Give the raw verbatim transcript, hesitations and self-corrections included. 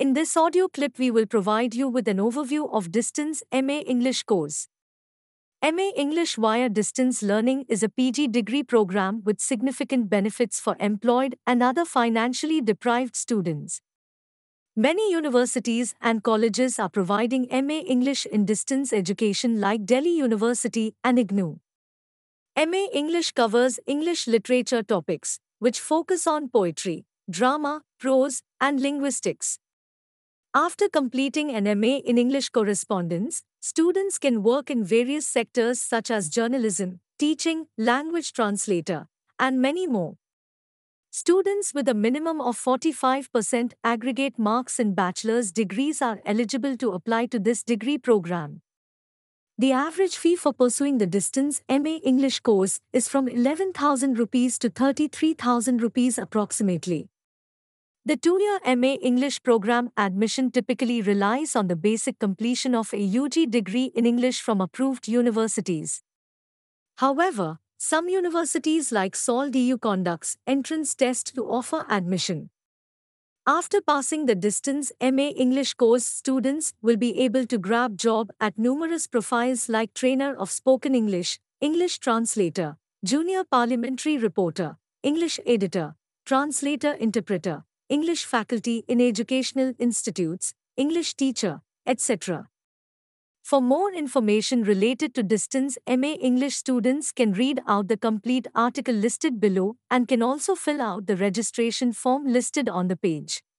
In this audio clip, we will provide you with an overview of Distance M A English course. M A English via Distance Learning is a P G degree program with significant benefits for employed and other financially deprived students. Many universities and colleges are providing M A English in distance education like Delhi University and I G N U. M A English covers English literature topics, which focus on poetry, drama, prose, and linguistics. After completing an M A in English correspondence, students can work in various sectors such as journalism, teaching, language translator, and many more. Students with a minimum of forty-five percent aggregate marks in bachelor's degrees are eligible to apply to this degree program. The average fee for pursuing the Distance M A English course is from eleven thousand rupees to thirty-three thousand rupees approximately. The two-year M A English program admission typically relies on the basic completion of a U G degree in English from approved universities. However, some universities like S O L D U conducts entrance test to offer admission. After passing the Distance M A English course, students will be able to grab job at numerous profiles like trainer of spoken English, English translator, junior parliamentary reporter, English editor, translator-interpreter, English faculty in educational institutes, English teacher, et cetera. For more information related to Distance M A English, students can read out the complete article listed below and can also fill out the registration form listed on the page.